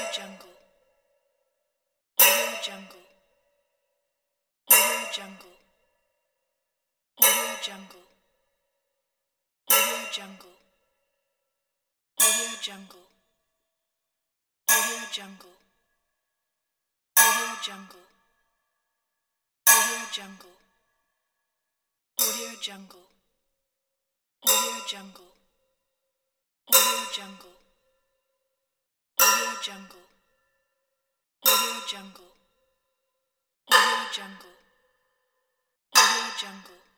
Jungle, Audio Jungle, Audio Jungle, Audio Jungle, Audio Jungle, Audio Jungle, Audio Jungle, Audio Jungle, Audio Jungle, Audio Jungle, Audio Jungle, Audio Jungle, Audio Jungle, Audio Jungle, Audio Jungle, Audio Jungle.